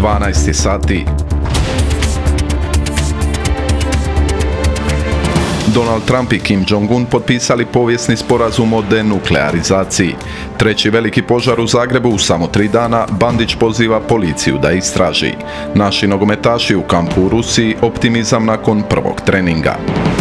12 sati. Donald Trump i Kim Jong-un potpisali povijesni sporazum o denuklearizaciji. Treći veliki požar u Zagrebu u samo 3 dana, Bandić poziva policiju da istraži. Naši nogometaši u kampu u Rusiji, optimizam nakon prvog treninga.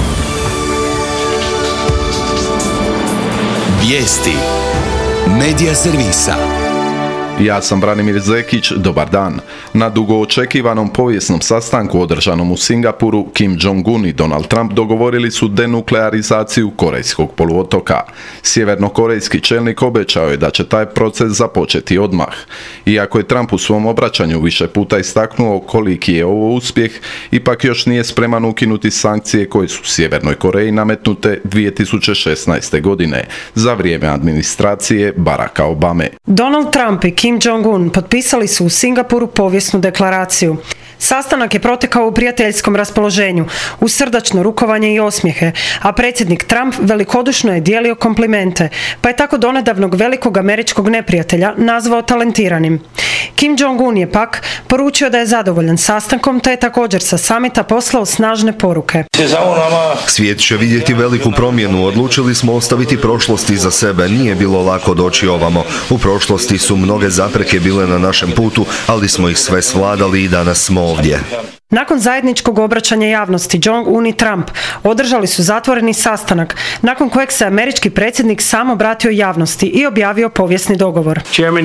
Vijesti Medija servisa. Ja sam Branimir Zekić, dobar dan. Na dugo očekivanom povijesnom sastanku održanom u Singapuru, Kim Jong-un i Donald Trump dogovorili su denuklearizaciju Korejskog poluotoka. Sjevernokorejski čelnik obećao je da će taj proces započeti odmah. Iako je Trump u svom obraćanju više puta istaknuo koliki je ovo uspjeh, ipak još nije spreman ukinuti sankcije koje su Sjevernoj Koreji nametnute 2016. godine za vrijeme administracije Baracka Obame. Donald Trump i Kim Jong-un potpisali su u Singapuru povijesnu deklaraciju. Sastanak je protekao u prijateljskom raspoloženju, uz srdačno rukovanje i osmijehe, a predsjednik Trump velikodušno je dijelio komplimente, pa je tako donedavnog velikog američkog neprijatelja nazvao talentiranim. Kim Jong-un je pak poručio da je zadovoljan sastankom, te je također sa samita poslao snažne poruke. Svijet će vidjeti veliku promjenu, odlučili smo ostaviti prošlost iza sebe, nije bilo lako doći ovamo. U prošlosti su mnoge zapreke bile na našem putu, ali smo ih sve svladali i danas smo ovdje. Nakon zajedničkog obraćanja javnosti, Jong-un i Trump održali su zatvoreni sastanak, nakon kojeg se američki predsjednik sam obratio javnosti i objavio povijesni dogovor.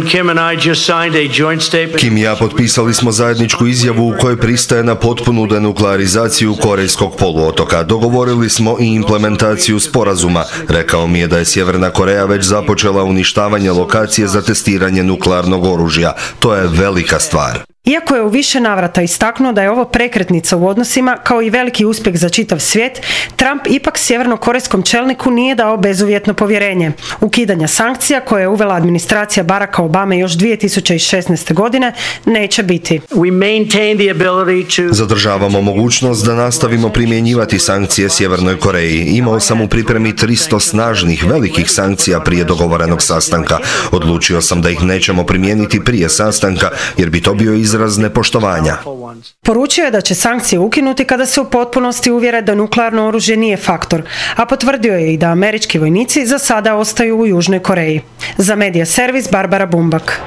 Kim i ja potpisali smo zajedničku izjavu u kojoj pristaje na potpunu denuklearizaciju Korejskog poluotoka. Dogovorili smo i implementaciju sporazuma. Rekao mi je da je Sjeverna Koreja već započela uništavanje lokacije za testiranje nuklearnog oružja. To je velika stvar. Iako je u više navrata istaknuo da je ovo prekretnica u odnosima kao i veliki uspjeh za čitav svijet, Trump ipak sjevernokorejskom čelniku nije dao bezuvjetno povjerenje. Ukidanja sankcija koje je uvela administracija Baracka Obame još 2016. godine neće biti. Zadržavamo mogućnost da nastavimo primjenjivati sankcije Sjevernoj Koreji. Imao sam u pripremi 300 snažnih, velikih sankcija prije dogovorenog sastanka. Odlučio sam da ih nećemo primijeniti prije sastanka jer bi to bio izraz nepoštovanja. Poručio je da će sankcije ukinuti kada se u potpunosti uvjere da nuklearno oružje nije faktor, a potvrdio je i da američki vojnici za sada ostaju u Južnoj Koreji. Za Medija servis Barbara Bumbak.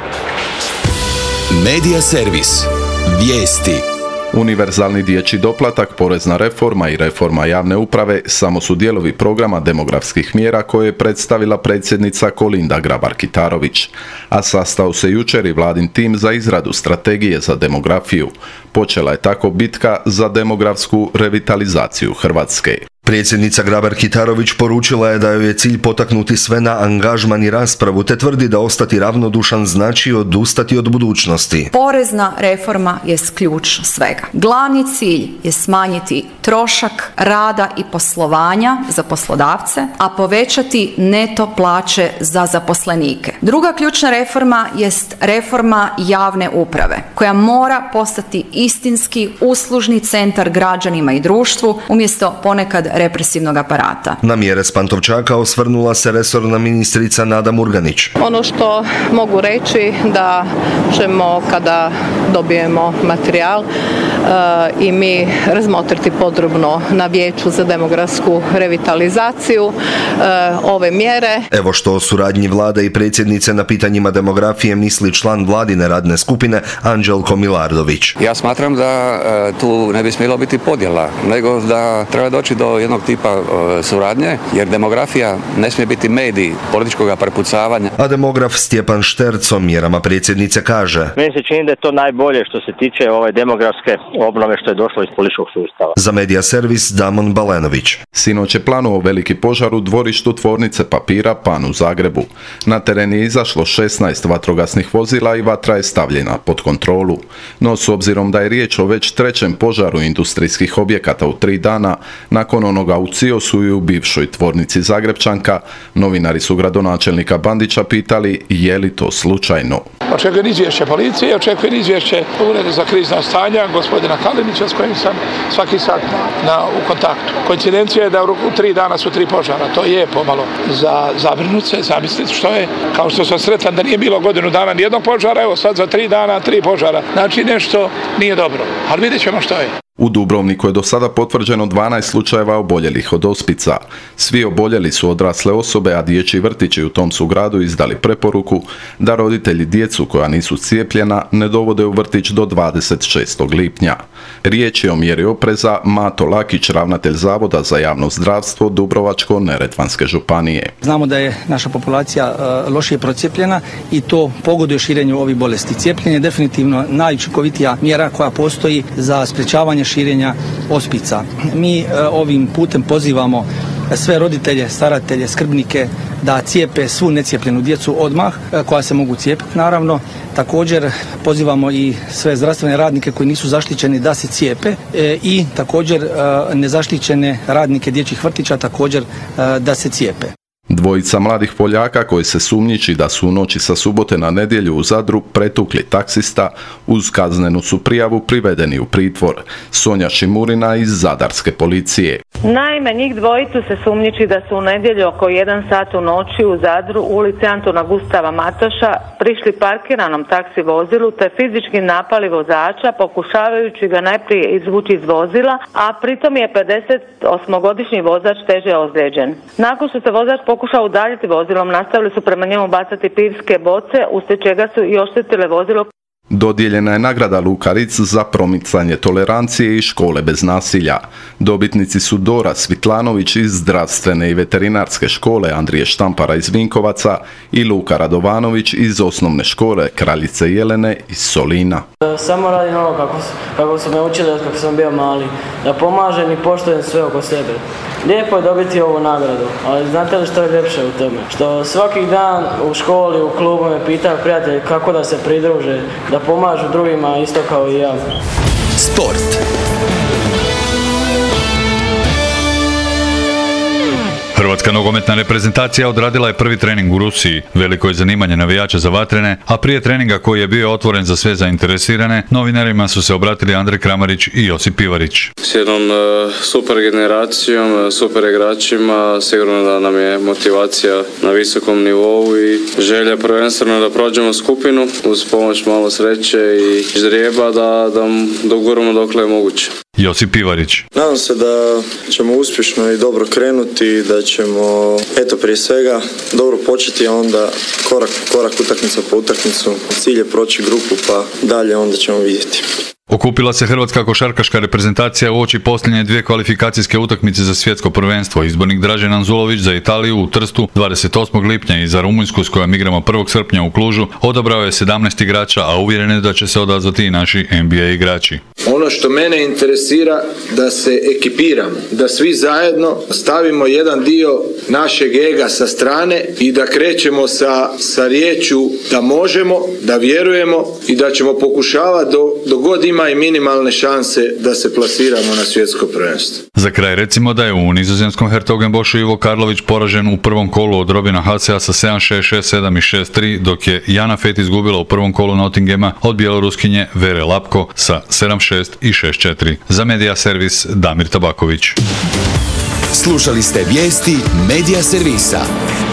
Medija servis. Vijesti. Univerzalni dječji doplatak, porezna reforma i reforma javne uprave samo su dijelovi programa demografskih mjera koje je predstavila predsjednica Kolinda Grabar-Kitarović, a sastao se jučer i vladin tim za izradu strategije za demografiju. Počela je tako bitka za demografsku revitalizaciju Hrvatske. Predsjednica Grabar-Kitarović poručila je da joj je cilj potaknuti sve na angažman i raspravu, te tvrdi da ostati ravnodušan znači odustati od budućnosti. Porezna reforma je ključ svega. Glavni cilj je smanjiti trošak rada i poslovanja za poslodavce, a povećati neto plaće za zaposlenike. Druga ključna reforma jest reforma javne uprave, koja mora postati istinski uslužni centar građanima i društvu, umjesto ponekad represivnog aparata. Na mjere s Pantovčaka osvrnula se resorna ministrica Nada Murganić. Ono što mogu reći da ćemo, kada dobijemo materijal, i mi razmotriti podrobno na Vijeću za demografsku revitalizaciju ove mjere. Evo što o suradnji vlade i predsjednice na pitanjima demografije misli član vladine radne skupine Anđelko Milardović. Ja smatram da tu ne bi smjelo biti podjela, nego da treba doći do jednog tipa suradnje, jer demografija ne smije biti medij političkog prepucavanja. A demograf Stjepan Šterc o mjerama predsjednice kaže: Meni se čini da je to najbolje što se tiče ove demografske obnove što je došlo iz političkog sustava. Za Medija servis Damon Balenović. Sinoć je planuo veliki požar u dvorištu tvornice papira Pan u Zagrebu. Na teren je izašlo 16 vatrogasnih vozila i vatra je stavljena pod kontrolu. No s obzirom da je riječ o već trećem požaru industrijskih objekata u 3 dana, nakon onog onoga u Ciosu i u bivšoj tvornici Zagrepčanka, novinari su gradonačelnika Bandića pitali je li to slučajno. Očekujem izvješće policije, očekujem izvješće Ureda za krizna stanja gospodina Kalinića s kojim sam svaki sat u kontaktu. Koincidencija je da u 3 dana su 3 požara. To je pomalo za zabrinut se, zamisliti što je. Kao što sam sretan da nije bilo godinu dana nijednog požara, evo sad za 3 dana 3 požara. Znači nešto nije dobro, ali vidjet ćemo što je. U Dubrovniku je do sada potvrđeno 12 slučajeva oboljelih od ospica. Svi oboljeli su odrasle osobe, a dječji vrtići u tom su gradu izdali preporuku da roditelji djecu koja nisu cijepljena ne dovode u vrtić do 26. lipnja. Riječ je o mjeri opreza. Mato Lakić, ravnatelj Zavoda za javno zdravstvo Dubrovačko-neretvanske županije. Znamo da je naša populacija lošije procijepljena i to pogoduje širenju ovih bolesti. Cijepljenje je definitivno najučinkovitija mjera koja postoji za sprječavanje širenja ospica. Mi ovim putem pozivamo sve roditelje, staratelje, skrbnike da cijepe svu necijepljenu djecu odmah, koja se mogu cijepiti naravno. Također pozivamo i sve zdravstvene radnike koji nisu zaštićeni da se cijepe i također nezaštićene radnike dječjih vrtića također da se cijepe. Dvojica mladih Poljaka koji se sumnjiči da su u noći sa subote na nedjelju u Zadru pretukli taksista, uz kaznenu su prijavu privedeni u pritvor. Sonja Šimurina iz Zadarske policije. Naime, njih dvojicu se sumnjiči da su u nedjelju oko 1 sat u noći u Zadru, u ulici Antuna Gustava Matoša, prišli parkiranom taksi vozilu te fizički napali vozača pokušavajući ga najprije izvući iz vozila, a pritom je 58-godišnji vozač teže ozlijeđen. Nakon što se vozač pokušao udaljiti vozilom, nastavili su prema njemu bacati pivske boce, uslijed čega su i oštetile vozilo. Dodijeljena je nagrada Luka Ritz za promicanje tolerancije i škole bez nasilja. Dobitnici su Dora Svitlanović iz zdravstvene i veterinarske škole Andrije Štampara iz Vinkovaca i Luka Radovanović iz osnovne škole Kraljice Jelene iz Solina. Samo radim ono kako su me učili kako sam bio mali, da pomažem i poštujem sve oko sebe. Lijepo je dobiti ovu nagradu, ali znate li što je ljepše u tome? Što svaki dan u školi, u klubu me pitaju prijatelji kako da se pridruže, da pomažu drugima isto kao i ja. Sport. Hrvatska nogometna reprezentacija odradila je prvi trening u Rusiji. Veliko je zanimanje navijača za vatrene, a prije treninga koji je bio otvoren za sve zainteresirane, novinarima su se obratili Andrej Kramarić i Josip Pivarić. S jednom super generacijom, super igračima, sigurno da nam je motivacija na visokom nivou i želja prvenstveno da prođemo skupinu uz pomoć malo sreće i ždrijeba da doguramo dokle je moguće. Josip Pivarić. Nadam se da ćemo uspješno i dobro krenuti, da ćemo prije svega dobro početi, a onda korak utakmica po utakmicu. Cilj je proći grupu, pa dalje onda ćemo vidjeti. Okupila se hrvatska košarkaška reprezentacija uoči posljednje 2 kvalifikacijske utakmice za svjetsko prvenstvo. Izbornik Dražen Anzulović za Italiju u Trstu 28. lipnja i za Rumunjsku s kojom igramo 1. srpnja u Klužu odabrao je 17 igrača, a uvjeren je da će se odazvati i naši NBA igrači. Ono što mene interesira da se ekipiramo, da svi zajedno stavimo jedan dio našeg ega sa strane i da krećemo sa riječju da možemo, da vjerujemo i da ćemo pokušavati do god ima i minimalne šanse da se plasiramo na svjetsko prvenstvo. Za kraj recimo da je u nizozemskom Hertogenboschu Ivo Karlović poražen u prvom kolu od Robina Hasea sa 7-6, 6-7 i 6-3, dok je Jana Fet izgubila u prvom kolu Nottinghama od bjeloruskinje Vere Lapko sa 7-6 i 6-4. Za Medija servis Damir Tabaković. Slušali ste vijesti Medija servisa.